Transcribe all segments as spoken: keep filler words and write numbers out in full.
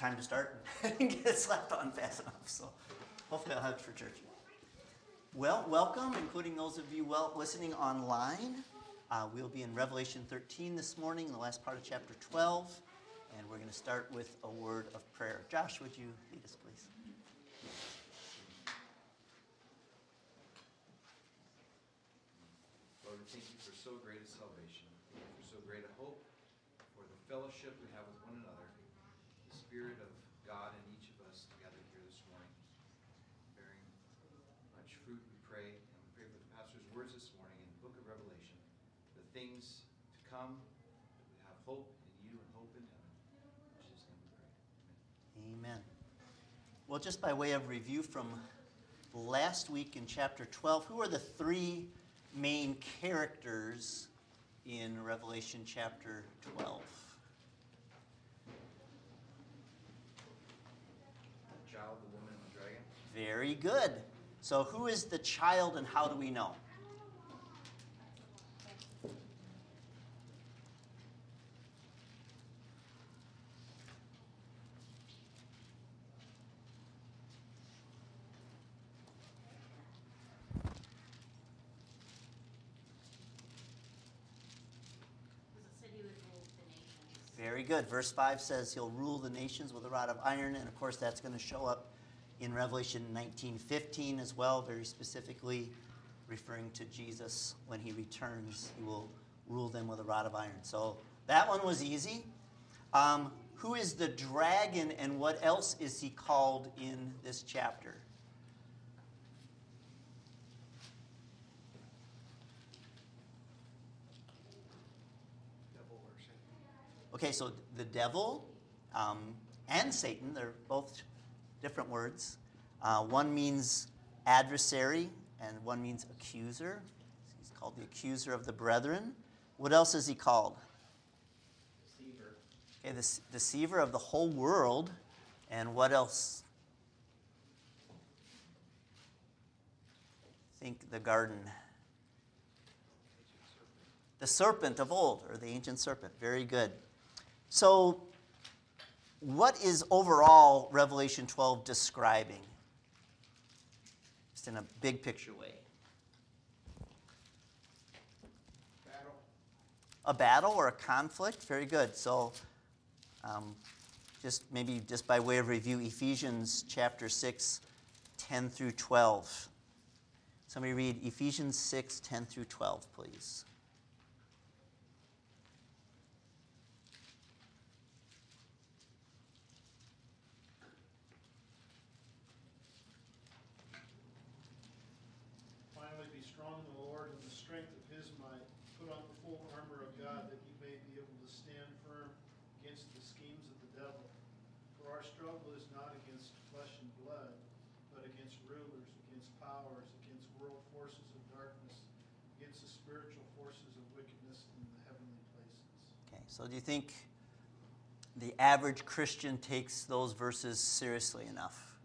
time to start. I didn't get it slapped on fast enough, so hopefully I'll have it for church. Well, welcome, including those of you well listening online. Uh, we'll be in Revelation thirteen this morning, the last part of chapter twelve, and we're going to start with a word of prayer. Josh, would you lead us, please? Lord, we thank you for so great a salvation, for so great a hope, for the fellowship we have with one another, the Spirit of God in each of us together here this morning, bearing much fruit, we pray, and we pray for the pastor's words this morning in the book of Revelation, the things to come, that we have hope in you and hope in heaven. In Jesus' name we pray. Amen. Amen. Well, just by way of review from last week in chapter twelve, who are the three main characters in Revelation chapter twelve? The child, the woman, and the dragon. Very good. So who is the child and how do we know? Very good. Verse five says he'll rule the nations with a rod of iron, and of course that's going to show up in Revelation nineteen fifteen as well, very specifically referring to Jesus when he returns. He will rule them with a rod of iron. So that one was easy. Um, who is the dragon, and what else is he called in this chapter? Okay, so the devil um, and Satan, they're both different words. Uh, one means adversary, and one means accuser. He's called the accuser of the brethren. What else is he called? Deceiver. Okay, the deceiver of the whole world. And what else? Think the garden. The serpent of old, or the ancient serpent. Very good. So, what is overall Revelation twelve describing? Just in a big picture way. Battle. A battle or a conflict? Very good. So, um, just maybe just by way of review, Ephesians chapter six, ten through twelve. Somebody read Ephesians six, ten through twelve, please. So do you think the average Christian takes those verses seriously enough?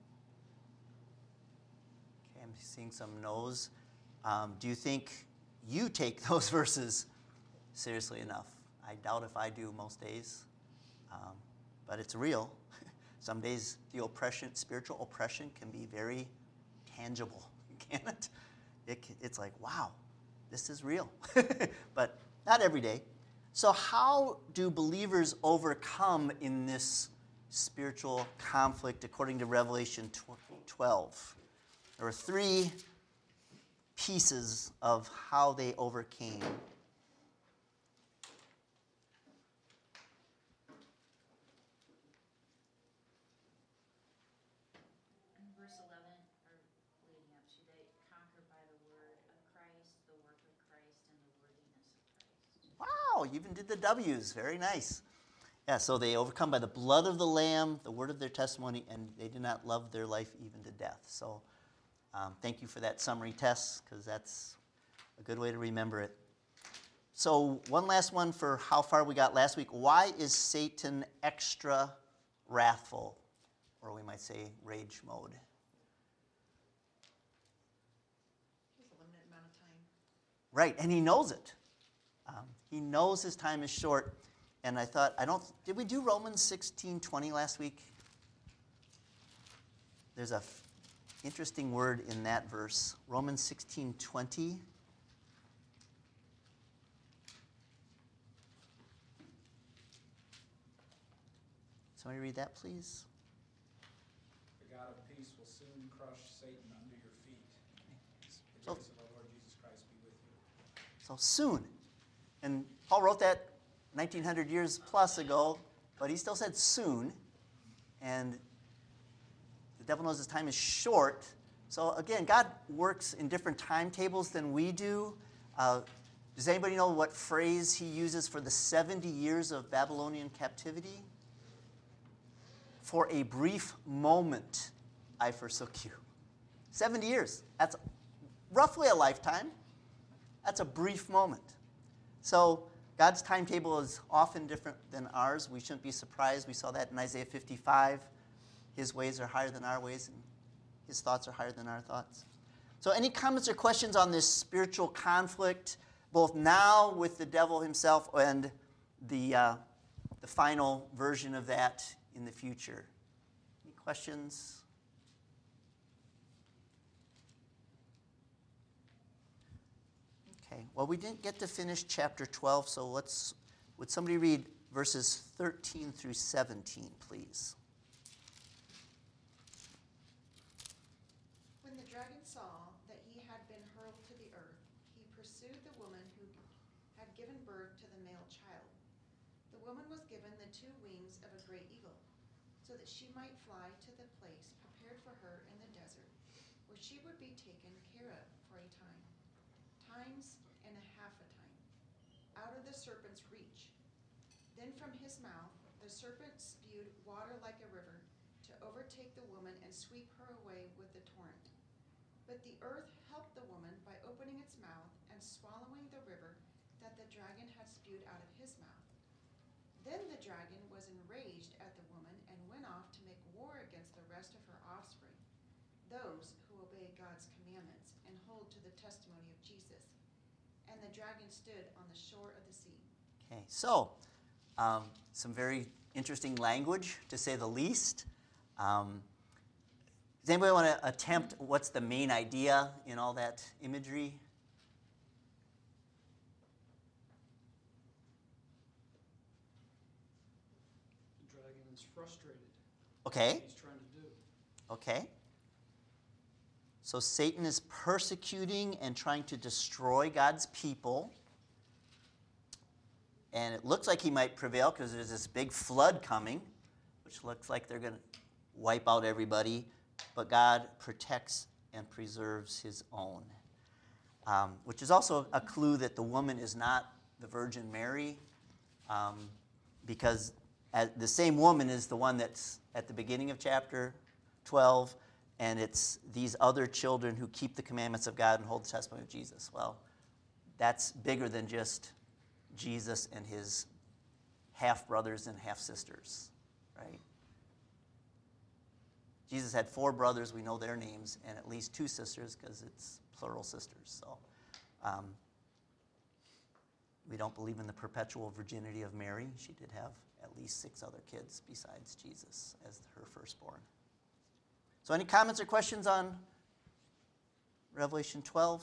Okay, I'm seeing some no's. Um, do you think you take those verses seriously enough? I doubt if I do most days, um, but it's real. Some days the oppression, spiritual oppression can be very tangible, can it? it it's like, wow, this is real. But not every day. So how do believers overcome in this spiritual conflict according to Revelation twelve? There are three pieces of how they overcame. In verse eleven, or leading up to, they conquer by the word of Christ, the work of Christ, and the worthiness of Christ. Wow, you even did the W's. Very nice. Yeah, so they overcome by the blood of the Lamb, the word of their testimony, and they did not love their life even to death. So um, thank you for that summary test, because that's a good way to remember it. So one last one for how far we got last week. Why is Satan extra wrathful? Or we might say rage mode. He has a limited amount of time. Right, and he knows it. Um, he knows his time is short. And I thought, I don't, did we do Romans sixteen twenty last week? There's a f- interesting word in that verse, Romans sixteen twenty. Somebody read that, please. The God of peace will soon crush Satan under your feet. The So- grace of our Lord Jesus Christ be with you. So soon. And Paul wrote that nineteen hundred years plus ago, but he still said soon. And the devil knows his time is short. So again, God works in different timetables than we do. Uh, does anybody know what phrase he uses for the seventy years of Babylonian captivity? For a brief moment, I forsook you. seventy years. That's roughly a lifetime. That's a brief moment. So God's timetable is often different than ours. We shouldn't be surprised. We saw that in Isaiah fifty-five. His ways are higher than our ways, and his thoughts are higher than our thoughts. So any comments or questions on this spiritual conflict, both now with the devil himself and the, uh, the final version of that in the future? Any questions? Okay, well, we didn't get to finish chapter twelve, so let's, would somebody read verses thirteen through seventeen, please? When the dragon saw that he had been hurled to the earth, he pursued the woman who had given birth to the male child. The woman was given the two wings of a great eagle, so that she might fly to the place prepared for her in the desert, where she would be taken care of for a time, times and a half a time, out of the serpent's reach. Then from his mouth the serpent spewed water like a river, to overtake the woman and sweep her away with the torrent. But the earth helped the woman by opening its mouth and swallowing the river that the dragon had spewed out of his mouth. Then the dragon was enraged at the woman and went off to make war against the rest of her offspring, those who obey God's commandments and hold to the testimony of Jesus. And the dragon stood on the shore of the sea. Okay, so um, some very interesting language, to say the least. Um, does anybody want to attempt what's the main idea in all that imagery? The dragon is frustrated. Okay, He's trying to do. okay. So Satan is persecuting and trying to destroy God's people. And it looks like he might prevail because there's this big flood coming, which looks like they're going to wipe out everybody. But God protects and preserves his own, um, which is also a clue that the woman is not the Virgin Mary, um, because as, the same woman is the one that's at the beginning of chapter twelve, and it's these other children who keep the commandments of God and hold the testimony of Jesus. Well, that's bigger than just Jesus and his half-brothers and half-sisters, right? Jesus had four brothers, we know their names, and at least two sisters because it's plural sisters. So um, we don't believe in the perpetual virginity of Mary. She did have at least six other kids besides Jesus as her firstborn. So any comments or questions on Revelation twelve?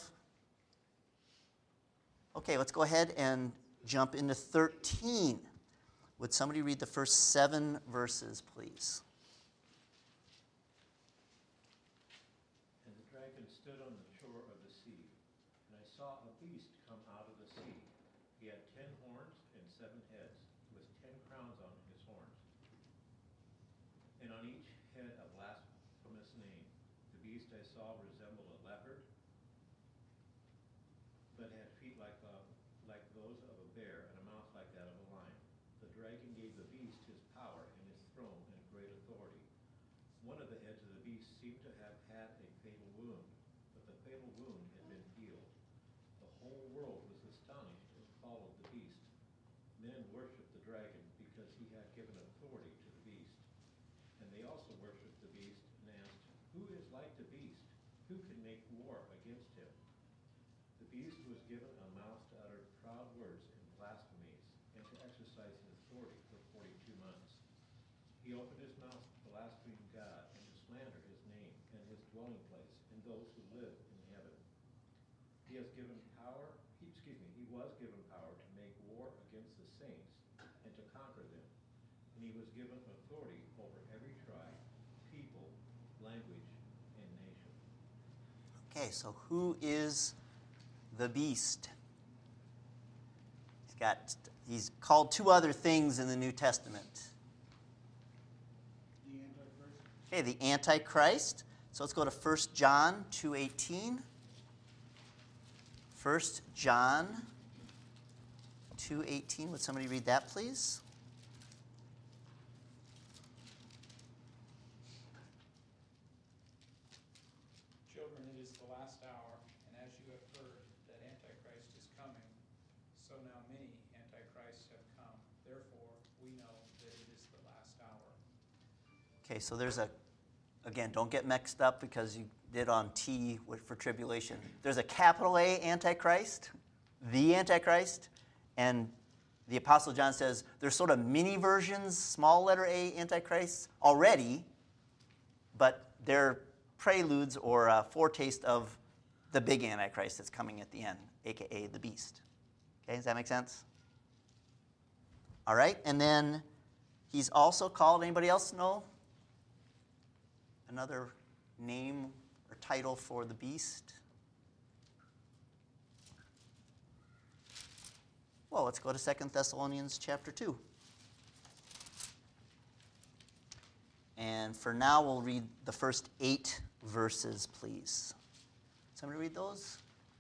Okay, let's go ahead and jump into thirteen. Would somebody read the first seven verses, please? And the dragon stood on the shore of the sea, and I saw a beast come out of the sea. He had ten horns and seven heads, with ten crowns on his horns, and on each head a blasphemous name. The beast I saw resembled a leopard, but had feet like a, like those of a bear, and a mouth like that of a lion. The dragon gave the beast his power and his throne and great authority. One of the heads of the beast seemed to have had a fatal wound, but the fatal wound had been healed. The whole world was astonished and followed the beast. Men worshipped the dragon because he had given authority to the beast. And they also worshipped the beast and asked, "Who is like the beast? Who can make war against him?" The beast was given a mouth to utter proud words and blasphemies, and to exercise his authority He opened his mouth to blaspheme God and to slander his name and his dwelling place and those who live in heaven. He has given power, he, excuse me, he was given power to make war against the saints and to conquer them. And he was given authority over every tribe, people, language, and nation. Okay, so who is the beast? He's got, he's called two other things in the New Testament. The Antichrist. Okay, the Antichrist. So let's go to First John two eighteen. First John two eighteen. Would somebody read that, please? Children, it is the last hour, and as you have heard that Antichrist is coming, so now many Antichrists have come. Therefore, we know that it is the last hour. Okay, so there's a, again, don't get mixed up because you did on T for tribulation. There's a capital A Antichrist, the Antichrist, and the Apostle John says there's sort of mini versions, small letter A Antichrists already, but they're preludes or a foretaste of the big Antichrist that's coming at the end, a k a the beast. Okay, does that make sense? All right, and then he's also called, anybody else know another name or title for the beast? Well, let's go to Second Thessalonians chapter two. And for now, we'll read the first eight verses, please. Somebody read those?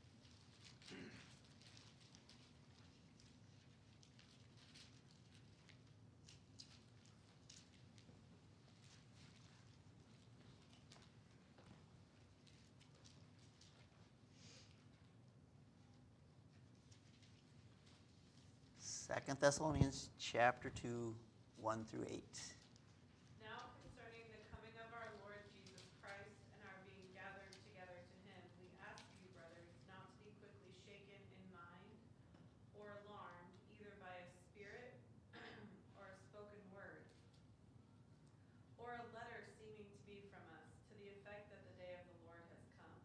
Second Thessalonians chapter two, one through eight. Now concerning the coming of our Lord Jesus Christ and our being gathered together to him, we ask you, brothers, not to be quickly shaken in mind or alarmed, either by a spirit or a spoken word, or a letter seeming to be from us, to the effect that the day of the Lord has come.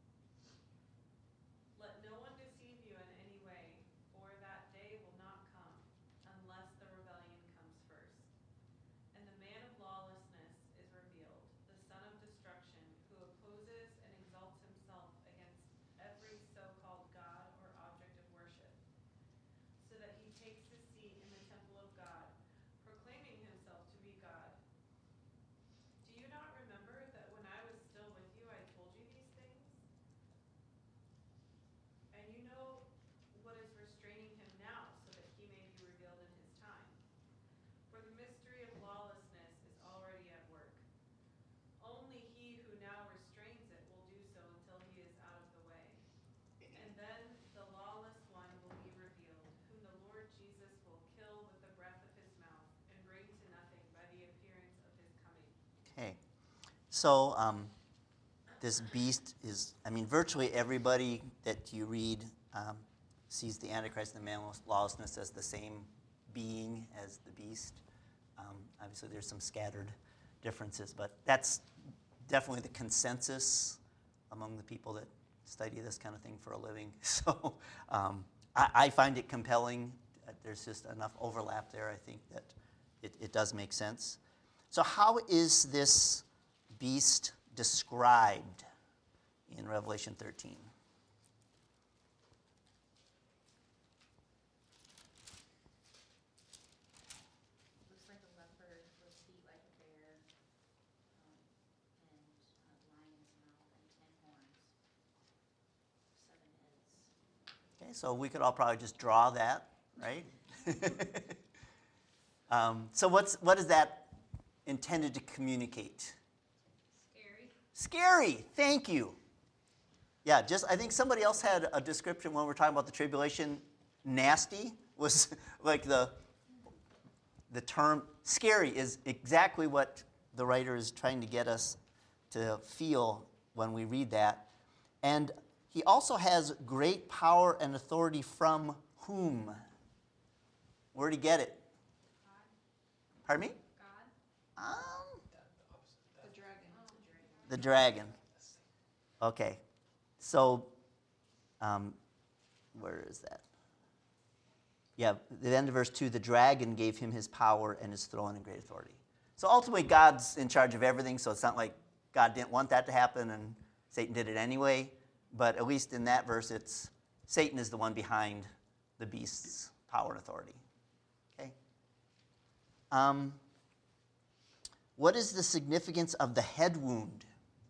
Let no one deceive you in any way, for that day will not come unless the rebellion comes first. And the man of lawlessness is revealed, the son of destruction, who opposes and exalts himself against every so-called God or object of worship, so that he takes his seat in the temple of God, proclaiming himself to be God. Do you not remember that when I was still with you, I told you these things? And you know what is restraining him now, so that he may be revealed in his time. For the mystery of lawlessness is already at work. Only he who now restrains it will do so until he is out of the way. And then the lawless one will be revealed, whom the Lord Jesus will kill with the breath of his mouth and bring to nothing by the appearance of his coming. Okay. So um, this beast is, I mean, virtually everybody that you read um, sees the Antichrist and the man of lawlessness as the same being as the beast. Um, obviously, there's some scattered differences, but that's definitely the consensus among the people that study this kind of thing for a living. So um, I, I find it compelling. There's just enough overlap there, I think, that it, it does make sense. So how is this beast described in Revelation thirteen? Looks like a leopard with feet like a bear, um, and a lion's mouth and ten horns, seven heads. Okay, so we could all probably just draw that, right? um, so what's what is that intended to communicate? Scary. Scary. Thank you. Yeah, just I think somebody else had a description when we were talking about the tribulation. Nasty was like the the term. Scary is exactly what the writer is trying to get us to feel when we read that. And he also has great power and authority from whom? Where did he get it? God. Pardon me? God. The dragon. Okay. So, um, where is that? Yeah, the end of verse two, the dragon gave him his power and his throne and great authority. So ultimately, God's in charge of everything, so it's not like God didn't want that to happen and Satan did it anyway. But at least in that verse, it's Satan is the one behind the beast's power and authority. Okay? Um, what is the significance of the head wound?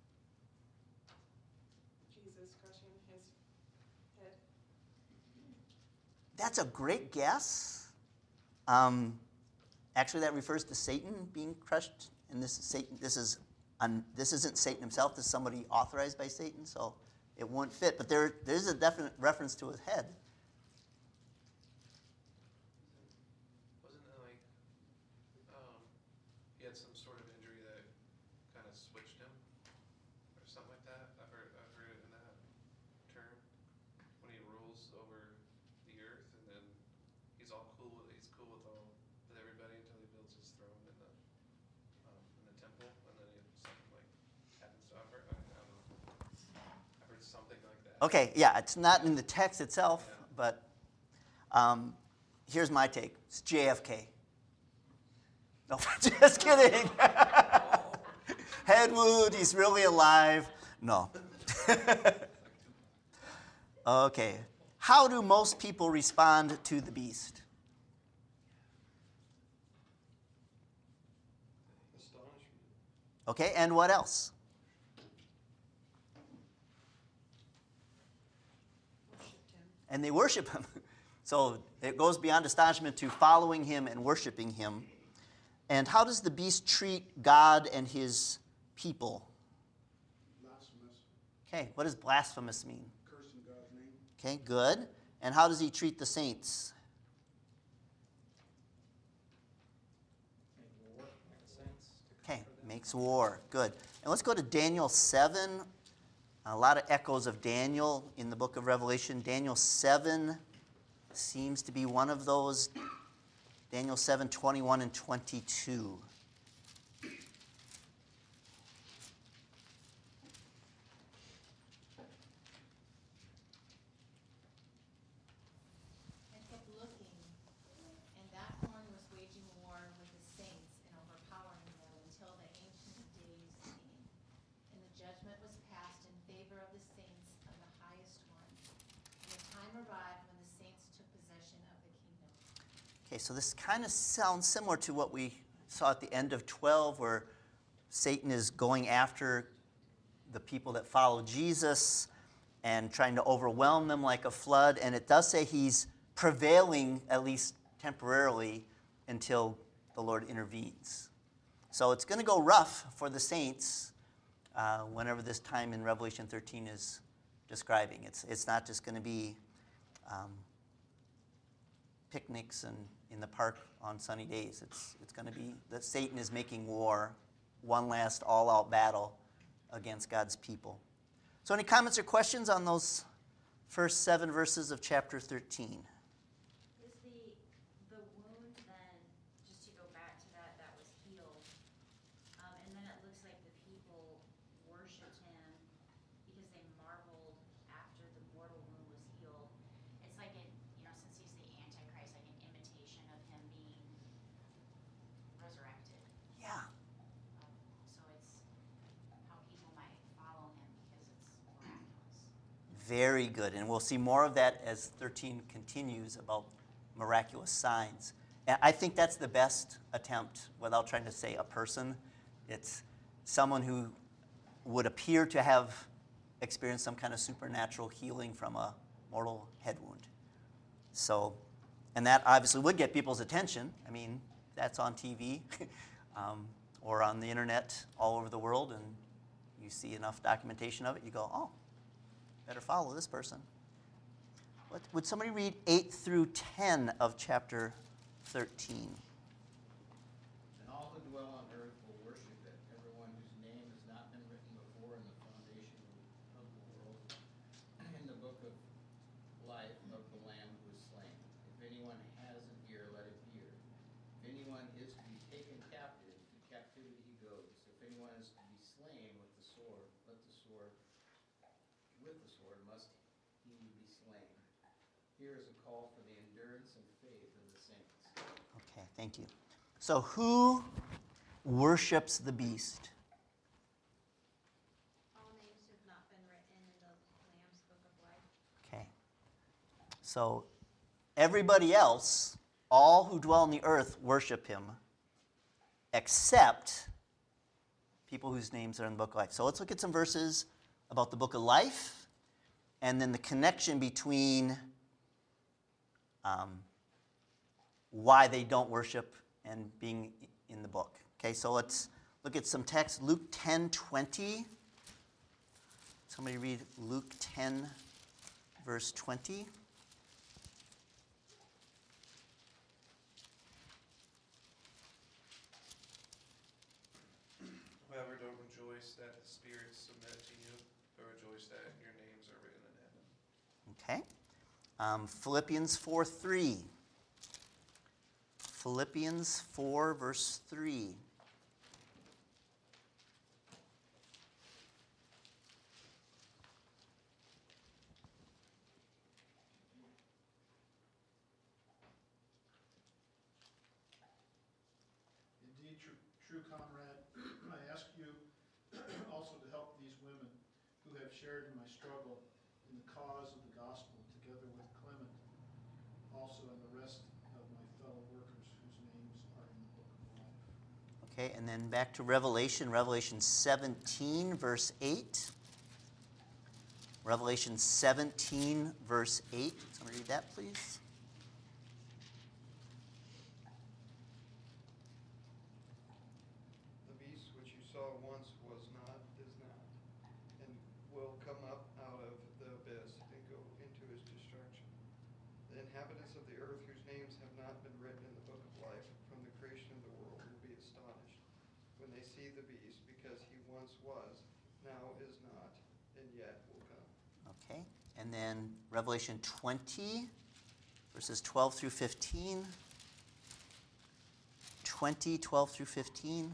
Jesus crushing his head. That's a great guess. Um, actually, that refers to Satan being crushed, and this is Satan. This is un, this isn't Satan himself. This is somebody authorized by Satan, so it won't fit. But there there's a definite reference to his head. Wasn't it like um, he had some sort of injury that kind of switched him, or something like that? I've heard I've heard it in that term when he rules over the earth, and then he's all cool with he's cool with all with everybody until he builds his throne in the um, in the temple, and then he, something like happens. To, I've heard I, I don't know. I've heard something like that. Okay, yeah, it's not in the text itself, Yeah. but um, here's my take. It's J F K. No, just kidding. Head wound, he's really alive. No. Okay. How do most people respond to the beast? Astonishment. Okay, and what else? Worshipped him. And they worship him. So it goes beyond astonishment to following him and worshiping him. And how does the beast treat God and his people? Blasphemous, Okay, what does blasphemous mean? cursing God's name. Okay, good. And how does he treat the saints? Make war with the saints to Okay, conquer them. makes war. Good. And let's go to Daniel seven. A lot of echoes of Daniel in the book of Revelation. Daniel seven seems to be one of those. Daniel seven, twenty-one and twenty-two. I kept looking, and that horn was waging war with the saints and overpowering them until the Ancient of Days came. And the judgment was passed in favor of the saints of the highest one. And the time arrived when the saints took possession of the kingdom. Okay, so this kind of sounds similar to what we saw at the end of twelve, where Satan is going after the people that follow Jesus and trying to overwhelm them like a flood. And it does say he's prevailing, at least temporarily, until the Lord intervenes. So it's going to go rough for the saints uh, whenever this time in Revelation thirteen is describing. It's, it's not just going to be um, picnics and in the park on sunny days. It's, it's going to be that Satan is making war, one last all-out battle against God's people. So any comments or questions on those first seven verses of chapter thirteen? Is the, the wound then, just to go back to that, that was healed, um, and then it looks like the people worshipped him because they marveled after the mortal wound was healed. It's like an, you know, since he's the Antichrist, like an imitation of him being resurrected. Yeah. Um, So it's how people might follow him because it's miraculous. Very good. And we'll see more of that as thirteen continues about miraculous signs. And I think that's the best attempt, without trying to say a person. It's someone who would appear to have experienced some kind of supernatural healing from a mortal head wound. So, and that obviously would get people's attention. I mean, that's on T V um, or on the internet all over the world, and you see enough documentation of it, you go, oh, better follow this person. What, would somebody read eight through ten of chapter thirteen? And all who dwell on earth will worship it, everyone whose name has not been written before in the foundation of the world, in the book of life of the Lamb who was slain. If anyone has an ear, let it hear. If anyone is to be taken captive, to captivity he goes. If anyone is to be slain with the sword, sword, with the sword must he be slain. Here is a call for the endurance and faith of the saints. Okay, thank you. So who worships the beast? All names have not been written in the Lamb's Book of Life. Okay. So everybody else, all who dwell on the earth, worship him, except people whose names are in the book of life. So let's look at some verses about the book of life, and then the connection between um, why they don't worship and being in the book. Okay, so let's look at some text. Luke ten twenty. Somebody read Luke ten, verse twenty. However, don't rejoice that the spirits submit to you, but rejoice that your names are written in heaven. Okay. Um, Philippians four three. Philippians four, verse three. Indeed, true, true comrade, I ask you also to help these women who have shared in my struggle in the cause of the gospel, together with Clement, also and the rest of my fellow workers whose names are in the book of life. Okay, and then back to Revelation, Revelation seventeen, verse eight. Revelation seventeen, verse eight. Somebody read that, please. The beast which you saw once was not, is not, and will come up out of the abyss and go into his destruction. The inhabitants of the earth whose names have not been written in the book of life from the creation of the world will be astonished when they see the beast, because he once was, now is not, and yet will come. Okay, and then Revelation twenty, verses twelve through fifteen. twenty, twelve through fifteen.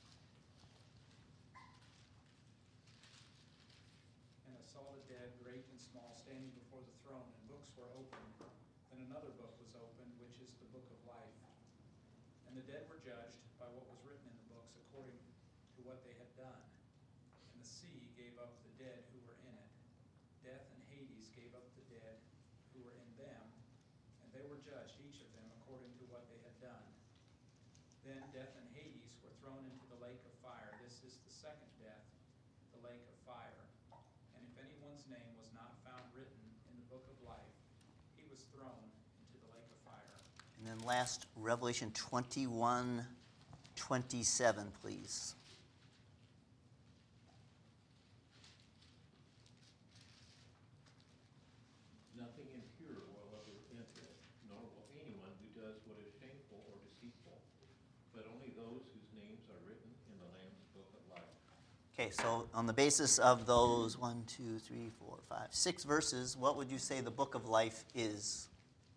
And I saw the dead, great and small, standing before the throne, and books were opened. Then another book was opened, which is the book of life. And the dead were judged by what was written in the books according to what they had done. And the sea gave up the dead who were in it. Death and Hades gave up the dead who were in them, and they were judged, each of them, according to what they had done. Then death and Hades were thrown into the lake of fire. This is the second death, the lake of fire. And if anyone's name was not found written in the book of life, he was thrown into the lake of fire. And then last, Revelation twenty-one, twenty-seven, please. Nothing impure will ever enter it, nor will anyone who does what is shameful or deceitful, but only those whose names are written in the Lamb's book of life. Okay, so on the basis of those one, two, three, four, five, six verses, what would you say the book of life is?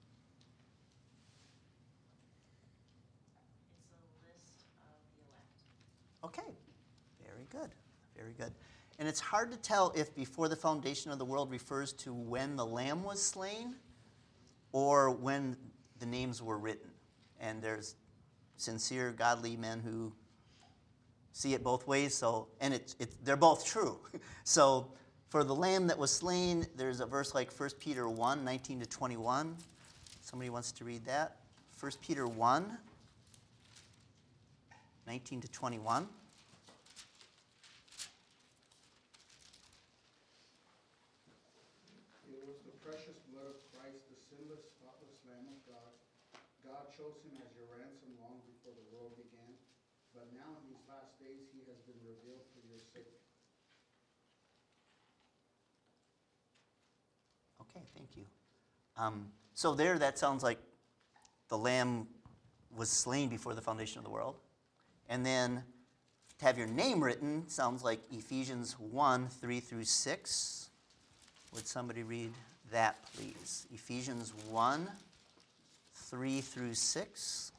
It's a list of the elect. Okay, very good, very good. And it's hard to tell if before the foundation of the world refers to when the Lamb was slain or when the names were written. And there's sincere, godly men who see it both ways. So, and it, it, they're both true. So for the Lamb that was slain, there's a verse like First Peter one, nineteen to twenty-one. Somebody wants to read that? First Peter one, nineteen to twenty-one. It was the precious blood of Christ, the sinless, spotless Lamb of God. God chose him as your ransom long before the world began, but now in these last days he has been revealed for your sake. Okay, thank you. Um, so there, that sounds like the Lamb was slain before the foundation of the world. And then to have your name written sounds like Ephesians one, three through six. Would somebody read that, please? Ephesians one, three through six.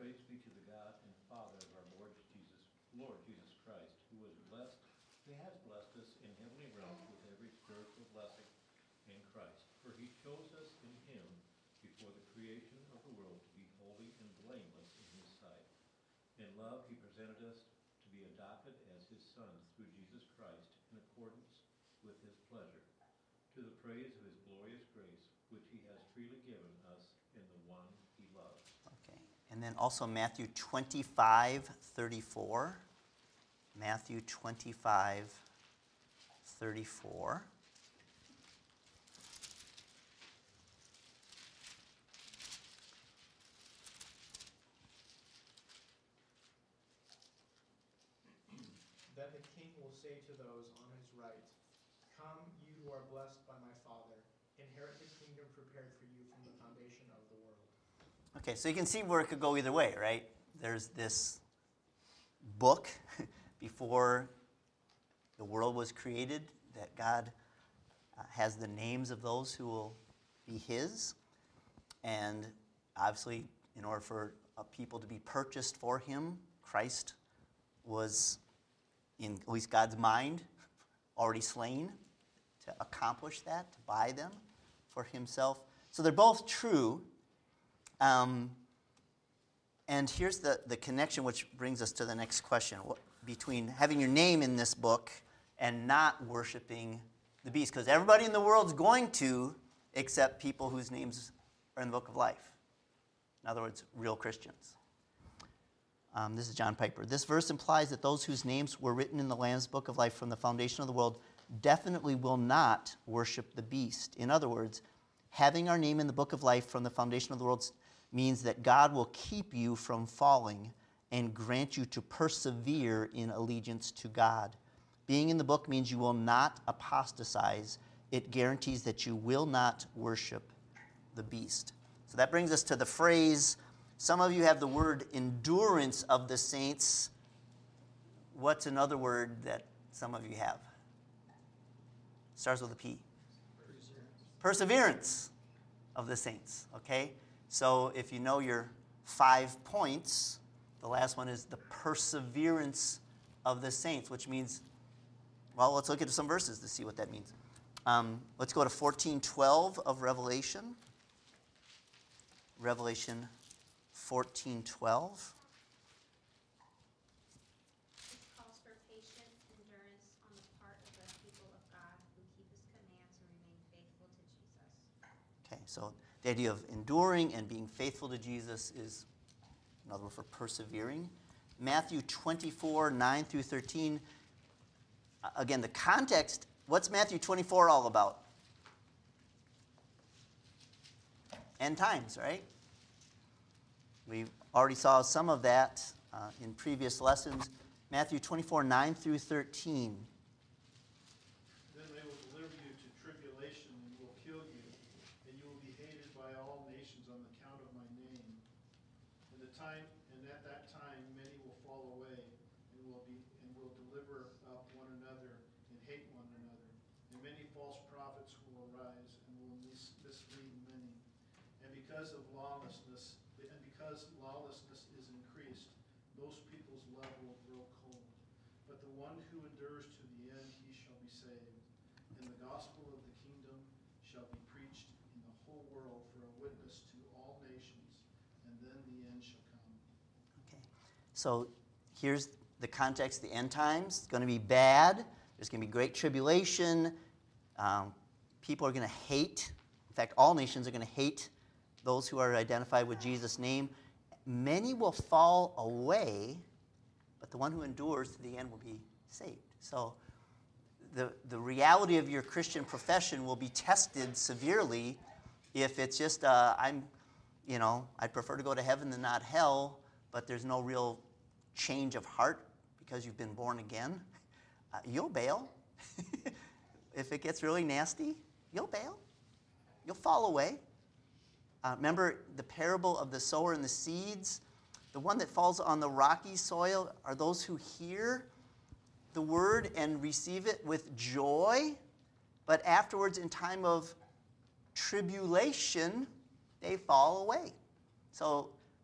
praise be to the God and Father of our Lord Jesus, Lord Jesus Christ, who was blessed, who has blessed us in heavenly realms with every spiritual blessing in Christ. For he chose us in him before the creation of the world to be holy and blameless in his sight. In love, he presented us to be adopted as his sons through Jesus Christ in accordance with his pleasure, to the praise of his glorious grace, which he has freely given us in the one he loves. Okay. And then also Matthew twenty-five thirty-four. Matthew twenty-five thirty-four. Then the king will say to those on his right, "Come, you who are blessed by my Father, inherit the kingdom prepared for you from the foundation of the world." Okay, so you can see where it could go either way, right? There's this book before the world was created that God uh, has the names of those who will be his. And obviously, in order for a people to be purchased for him, Christ was, in at least God's mind, already slain to accomplish that, to buy them for himself. So they're both true. Um, and here's the, the connection, which brings us to the next question, what, between having your name in this book and not worshiping the beast. Because everybody in the world's going to, except people whose names are in the book of life. In other words, real Christians. Um, this is John Piper. This verse implies that those whose names were written in the Lamb's book of life from the foundation of the world definitely will not worship the beast. In other words, having our name in the book of life from the foundation of the world means that God will keep you from falling and grant you to persevere in allegiance to God. Being in the book means you will not apostatize. It guarantees that you will not worship the beast. So that brings us to the phrase, some of you have the word endurance of the saints. What's another word that some of you have? Starts with a P. Perseverance. Perseverance of the saints, okay? So if you know your five points, the last one is the perseverance of the saints, which means, well, let's look at some verses to see what that means. Um, let's go to fourteen twelve of Revelation. Revelation fourteen twelve. This calls for patient endurance on the part of the people of God who keep his commands and remain faithful to Jesus. Okay, so the idea of enduring and being faithful to Jesus is another word for persevering. Matthew twenty-four nine through thirteen. Uh, again, the context, what's Matthew twenty-four all about? End times, right? We already saw some of that uh, in previous lessons. Matthew twenty-four nine through thirteen. Then they will deliver you to tribulation and will kill you, and you will be hated by all nations on account of my name. And the time, and at that time, many will fall away and will be and will deliver up one another and hate one another. And many false prophets will arise and will mis- mislead many. And because of lawlessness, and because lawlessness is increased, most people's love will grow cold. But the one who endures to the end, he shall be saved. And the gospel of the kingdom shall be preached in the whole world for a witness to all nations, and then the end shall come. Okay, so here's the context, the end times. It's going to be bad. There's going to be great tribulation. Um, people are going to hate. In fact, all nations are going to hate those who are identified with Jesus' name. Many will fall away, but the one who endures to the end will be saved. So the, the reality of your Christian profession will be tested severely if it's just, uh, I'm, you know, I'd prefer to go to heaven than not hell, but there's no real change of heart because you've been born again. Uh, you'll bail. If it gets really nasty, you'll bail. You'll fall away. Uh, remember the parable of the sower and the seeds? The one that falls on the rocky soil are those who hear the word and receive it with joy, but afterwards, in time of tribulation, they fall away. So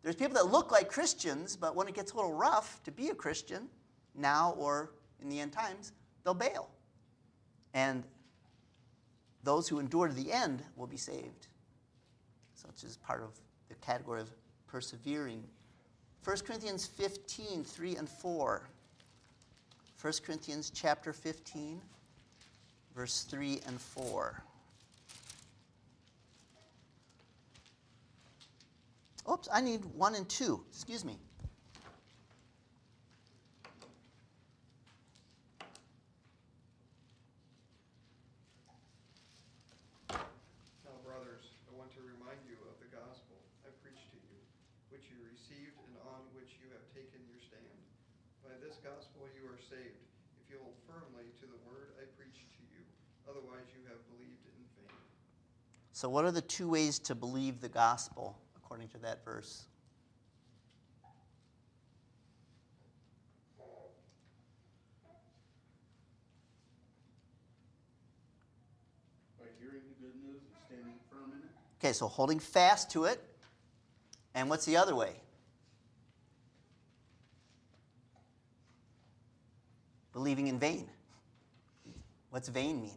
There's people that look like Christians, but when it gets a little rough to be a Christian, now or in the end times, they'll bail. And those who endure to the end will be saved. Such as part of the category of persevering. First Corinthians fifteen, three and four. First Corinthians chapter fifteen, verse three and four. Oops, I need one and two. Excuse me. Now, brothers, I want to remind you of the gospel I preached to you, which you received and on which you have taken your stand. By this gospel you are saved, if you hold firmly to the word I preached to you. Otherwise you have believed in vain. So what are the two ways to believe the gospel, according to that verse? By hearing the good news and standing firm in it. Okay, so holding fast to it. And what's the other way? Believing in vain. What's vain mean?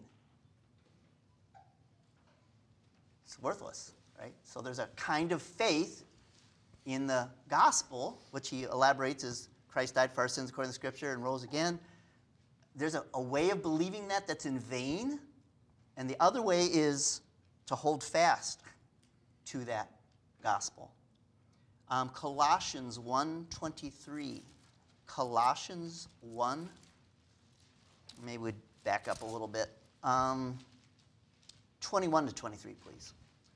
It's worthless, right? So there's a kind of faith in the gospel, which he elaborates as Christ died for our sins according to Scripture and rose again. There's a, a way of believing that that's in vain. And the other way is to hold fast to that gospel. Um, Colossians one twenty-three. Colossians one. Maybe we'd back up a little bit. Um, twenty-one to twenty-three, please.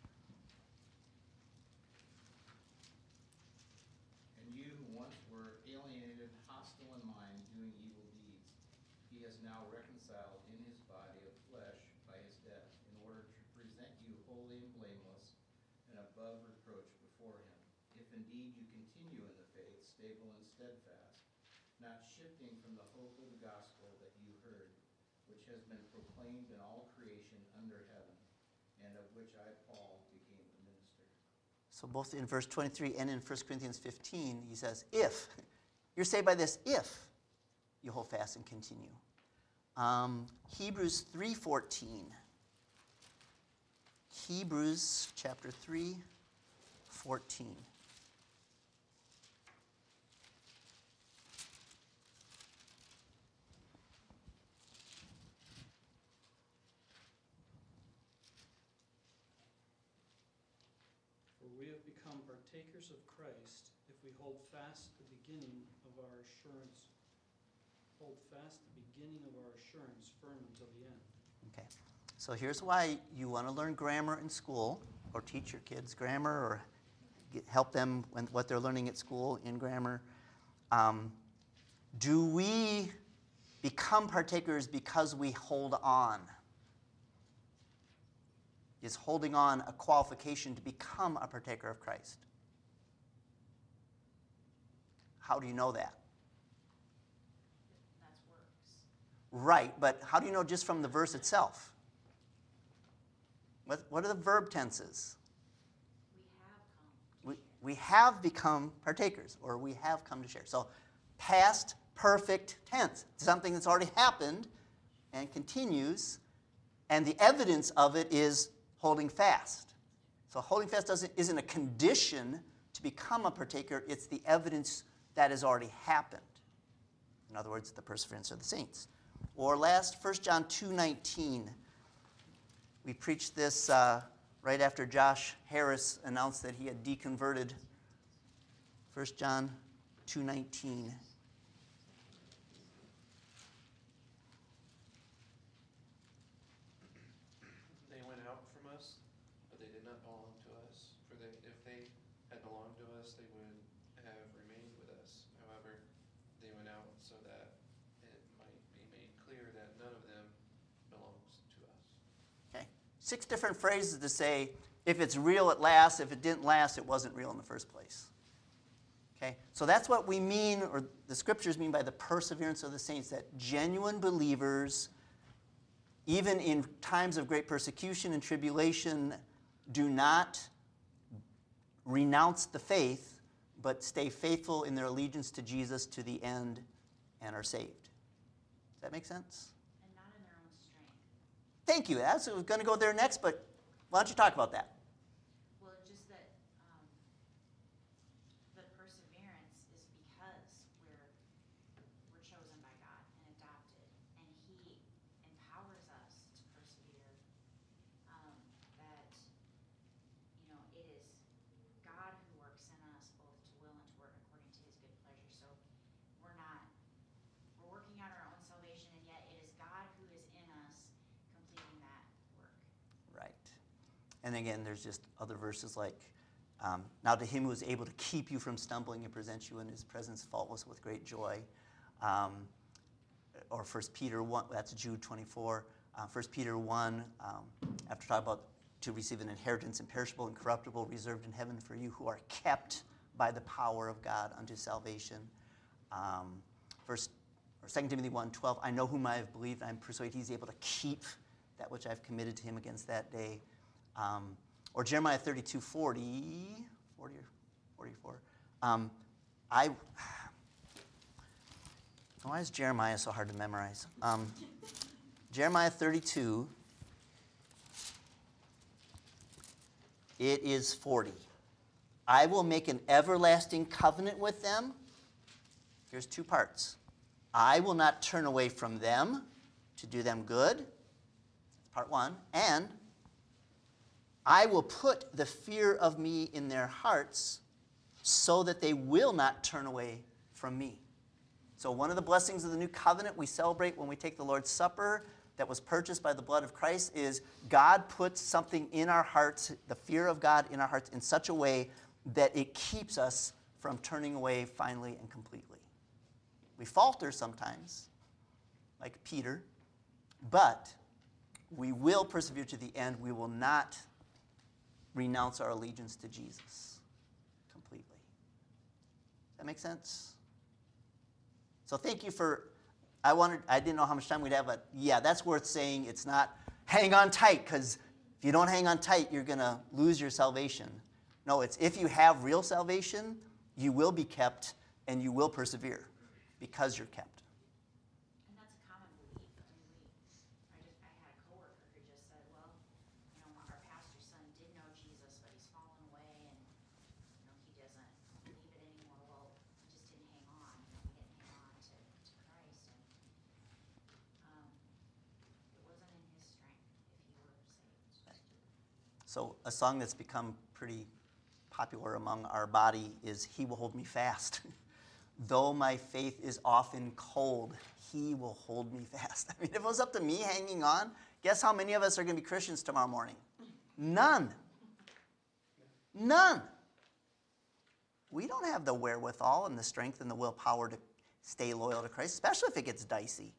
And you who once were alienated, hostile in mind, doing evil deeds, he has now reconciled in his body of flesh by his death, in order to present you holy and blameless and above reproach before him. If indeed you continue in the faith, stable and steadfast, not shifting from the hope of the gospel that you heard, which has been proclaimed in all creation under heaven, and of which I, Paul, became the minister. So both in verse twenty-three and in First Corinthians fifteen, he says, if. You're saved by this if you hold fast and continue. Um, Hebrews three fourteen. Hebrews chapter three, fourteen. For we have become partakers of Christ if we hold fast the beginning of our assurance, hold fast the beginning of our assurance firm until the end. Okay. So here's why you want to learn grammar in school, or teach your kids grammar, or get, help them with what they're learning at school in grammar. Um, do we become partakers because we hold on? Is holding on a qualification to become a partaker of Christ? How do you know that? That's works. Right, but how do you know just from the verse itself? What, what are the verb tenses? We have come. We, we have become partakers, or we have come to share. So past perfect tense, something that's already happened and continues, and the evidence of it is holding fast. So holding fast doesn't, isn't a condition to become a partaker, it's the evidence that has already happened. In other words, the perseverance of the saints. Or last, First John two nineteen. We preached this uh, right after Josh Harris announced that he had deconverted. First John two nineteen. They went out from us, but they did not belong to us. For they, if they had belonged to us, they would have remained with us. However, they went out so that it might be made clear that none of them belongs to us. Okay. Six different phrases to say, if it's real, it lasts. If it didn't last, it wasn't real in the first place. Okay? So that's what we mean, or the scriptures mean by the perseverance of the saints, that genuine believers, even in times of great persecution and tribulation, do not renounce the faith, but stay faithful in their allegiance to Jesus to the end and are saved. Does that make sense? And not in their own strength. Thank you. That's, I was going to go there next, but why don't you talk about that? Well, just that um, the perseverance is because we're we're chosen by God and adopted, and He empowers us to persevere. Um, that you know, it is God who works in us both to will and to work according to His good pleasure. So we're not we're working out our own salvation, and yet it is God who is in us completing that work. Right. And again, there's just other verses like, um, now to him who is able to keep you from stumbling and present you in his presence faultless with great joy. Um, or First Peter one, that's Jude twenty-four. Uh, First Peter one, um, after talking about to receive an inheritance imperishable and corruptible reserved in heaven for you who are kept by the power of God unto salvation. Um, First, or Second Timothy one twelve, I know whom I have believed, I am persuaded he's able to keep that which I've committed to him against that day. Um, or Jeremiah thirty-two forty, forty or forty-four. Um, I, why is Jeremiah so hard to memorize? Um, Jeremiah thirty-two, it is forty. I will make an everlasting covenant with them. Here's two parts. I will not turn away from them to do them good. That's part one. And I will put the fear of me in their hearts so that they will not turn away from me. So one of the blessings of the new covenant we celebrate when we take the Lord's Supper that was purchased by the blood of Christ is God puts something in our hearts, the fear of God in our hearts, in such a way that it keeps us from turning away finally and completely. We falter sometimes, like Peter, but we will persevere to the end. We will not renounce our allegiance to Jesus completely. Does that make sense? So thank you for, I wanted, I didn't know how much time we'd have, but yeah, that's worth saying. It's not hang on tight, because if you don't hang on tight, you're going to lose your salvation. No, it's if you have real salvation, you will be kept and you will persevere because you're kept. And that's a common belief. I mean, we, I just, I had a coworker who just said, well, you know, our pastor's son did know Jesus, but he's fallen away and, you know, he doesn't believe it anymore. Well, he just didn't hang on. You know, he didn't hang on to, to Christ. And um, it wasn't in his strength if he were saved. So a song that's become pretty popular among our body is He Will Hold Me Fast. Though my faith is often cold, He will hold me fast. I mean, if it was up to me hanging on, guess how many of us are going to be Christians tomorrow morning? None. None. We don't have the wherewithal and the strength and the willpower to stay loyal to Christ, especially if it gets dicey.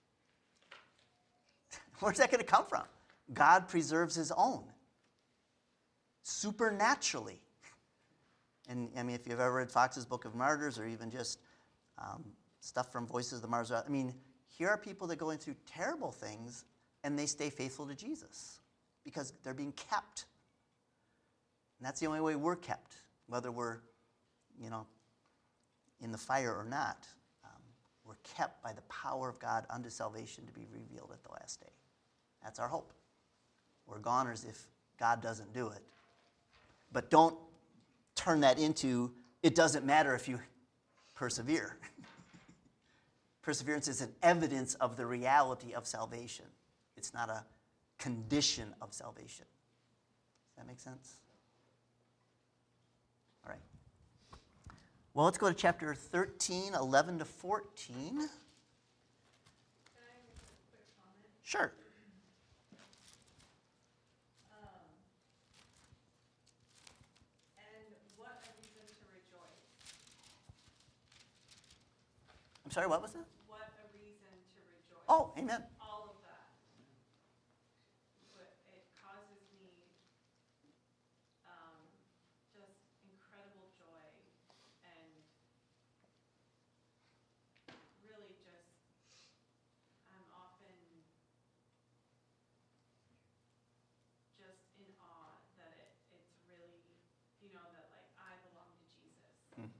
Where's that going to come from? God preserves His own supernaturally. And I mean, if you've ever read Fox's Book of Martyrs or even just um, stuff from Voices of the Martyrs, I mean, here are people that are going through terrible things and they stay faithful to Jesus because they're being kept. And that's the only way we're kept, whether we're, you know, in the fire or not. Um, we're kept by the power of God unto salvation to be revealed at the last day. That's our hope. We're goners if God doesn't do it. But don't turn that into, it doesn't matter if you persevere. Perseverance is an evidence of the reality of salvation. It's not a condition of salvation. Does that make sense? All right. Well, let's go to chapter thirteen, eleven to fourteen. Can I make a quick comment? Sure. Um, and what a reason to rejoice. I'm sorry, what was that? What a reason to rejoice. Oh, amen. All of that. But it causes me um, just incredible joy and really just, I'm often just in awe that it, it's really, you know, that like I belong to Jesus. Mm-hmm.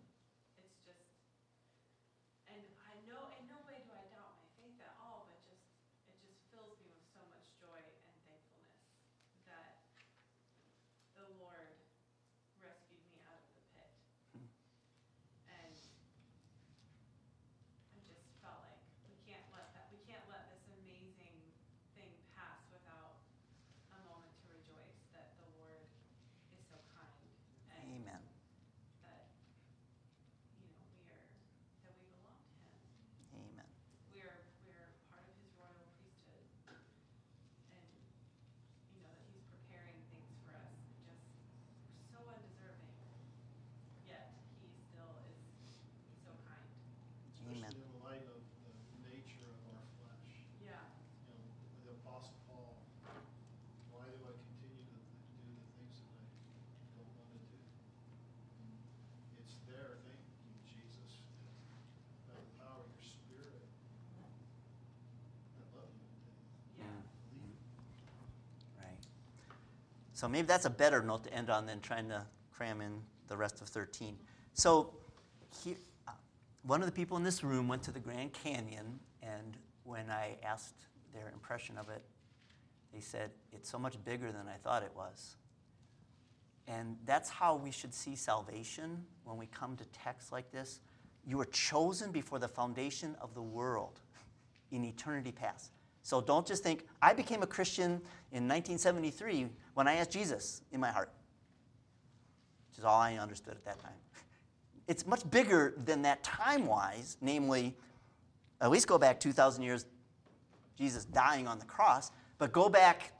So maybe that's a better note to end on than trying to cram in the rest of thirteen. So here, uh, one of the people in this room went to the Grand Canyon, and when I asked their impression of it, they said, it's so much bigger than I thought it was. And that's how we should see salvation when we come to texts like this. You were chosen before the foundation of the world in eternity past. So don't just think, I became a Christian in nineteen seventy-three when I asked Jesus in my heart, which is all I understood at that time. It's much bigger than that time-wise, namely, at least go back two thousand years, Jesus dying on the cross, but go back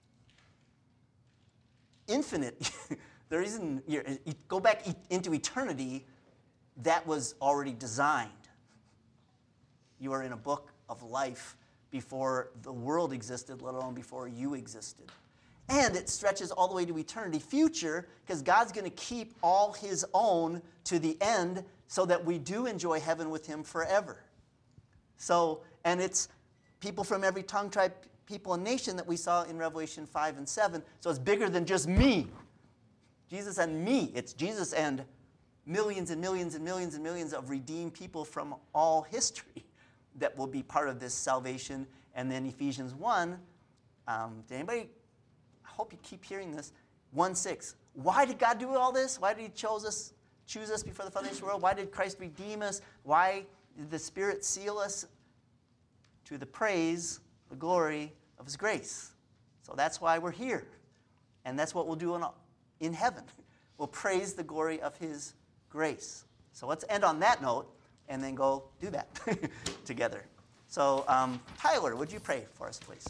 infinite. There isn't, go back into eternity that was already designed. You are in a book of life before the world existed, let alone before you existed. And it stretches all the way to eternity future, because God's going to keep all his own to the end so that we do enjoy heaven with him forever. So, and it's people from every tongue, tribe, people, and nation that we saw in Revelation five and seven. So it's bigger than just me. Jesus and me. It's Jesus and millions and millions and millions and millions of redeemed people from all history that will be part of this salvation. And then Ephesians one, um, did anybody, I hope you keep hearing this, one six. Why did God do all this? Why did he choose us, choose us before the foundation of the world? Why did Christ redeem us? Why did the Spirit seal us? To the praise, the glory of his grace. So that's why we're here. And that's what we'll do in, in heaven. We'll praise the glory of his grace. So let's end on that note and then go do that together. So um, Tyler, would you pray for us, please?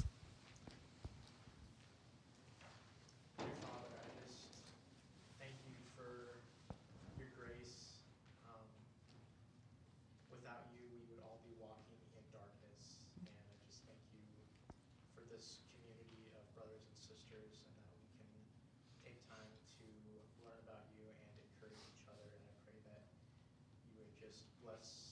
Dear Father, I just thank you for your grace. Um, without you, we would all be walking in darkness. And I just thank you for this community of brothers and sisters, and that we can take time to learn about you and encourage each other. And I pray that you would just bless